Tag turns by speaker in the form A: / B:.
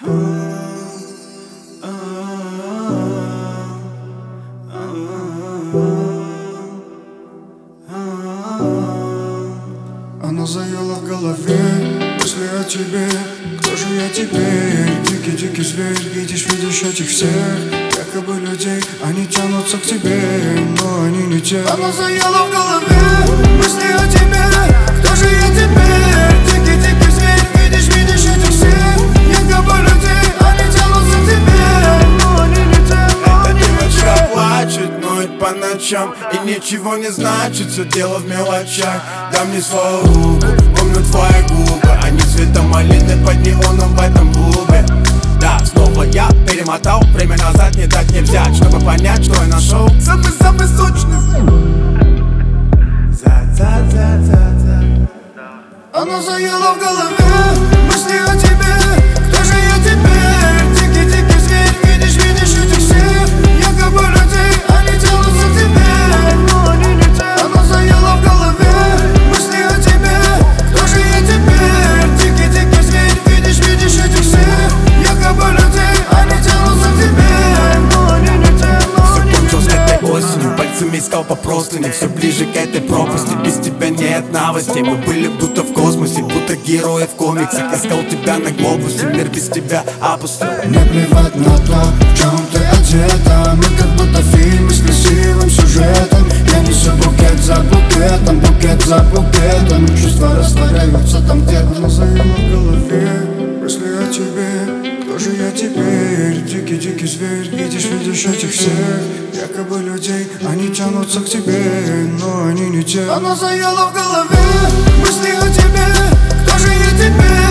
A: Она заела в голове мысли о тебе. Кто же я теперь? Дикий зверь. Видишь этих всех якобы людей. Они тянутся к тебе, но они не те. Она заела в голове мысли о тебе. Кто же я теперь? Дикий зверь. Видишь этих всех якобы людей. Они тянутся к тебе, но они не те.
B: Эта девочка плачет, ноет по ночам и ничего не значит, все дело в мелочах. Дай мне свою руку, помню твои губы. Они цветом малины под неоном в этом клубе. Да, снова я перемотал время назад, не так не взять, чтобы понять, что я нашел самый сочный.
A: Она заела в голове мысли о тебе. Кто же я теперь? Дикий зверь. Видишь этих всех якобы людей. Они тянутся к тебе, но они не те. Она заела в голове мысли о тебе. Кто же я теперь? Дикий зверь. Видишь этих всех якобы людей. Они тянутся к тебе, но они не те.
B: Все кончилось этой осенью, пальцами искал по простыне. Все ближе к этой пропасти, без тебя нет новостей. Мы были будто в космосе, будто герои в комиксах. Искал тебя на глобусе, мир без тебя опустил.
A: Мне плевать на то, в чем ты одета. Мы как будто фильмы с красивым сюжетом. Я несу букет за букетом, букет за букетом. Чувства растворяются там где-то. Она заела в голове мысли о тебе. Кто же я теперь? Дикий зверь. Видишь этих всех якобы людей. Они тянутся к тебе, но они не те. Она заела в голове мысли о тебе. Кто же я теперь?